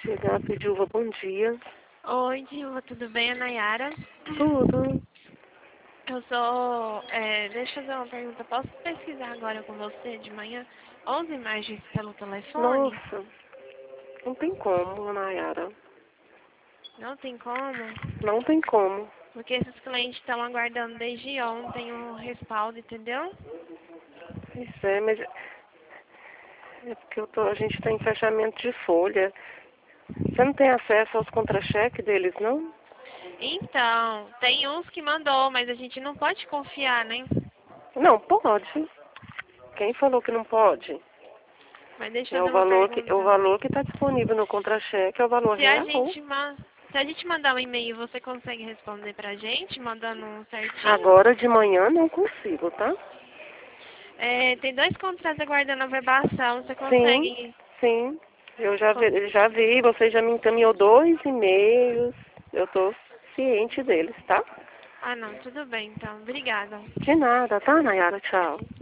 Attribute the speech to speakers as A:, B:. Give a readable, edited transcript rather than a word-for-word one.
A: Chegar, Dilva, bom dia.
B: Oi, Dilma, tudo bem? É Nayara.
A: Tudo.
B: Eu sou... deixa eu fazer uma pergunta. Posso pesquisar agora com você de manhã 11 imagens pelo telefone?
A: Nossa, não tem como, Nayara.
B: Não tem como?
A: Não tem como.
B: Porque esses clientes estão aguardando desde ontem o respaldo, entendeu?
A: Isso é, mas é porque a gente está em fechamento de folha. Você não tem acesso aos contra-cheques deles, não?
B: Então, tem uns que mandou, mas a gente não pode confiar, né?
A: Não, pode. Quem falou que não pode?
B: Mas deixa
A: É
B: eu
A: o
B: fazer uma
A: valor que o
B: pergunta.
A: valor que está disponível no contra-cheque, é o valor
B: Se a
A: real.
B: gente, se a gente mandar um e-mail, você consegue responder pra gente, mandando um certinho?
A: Agora de manhã não consigo, tá?
B: Tem dois contratos aguardando a verbação. Você
A: Sim,
B: consegue?
A: sim. Eu já
B: con-
A: vi, você já me encaminhou 2 e-mails. Eu tô ciente deles, tá?
B: Ah, não. Tudo bem, então. Obrigada.
A: De nada, tá, Nayara? Tchau.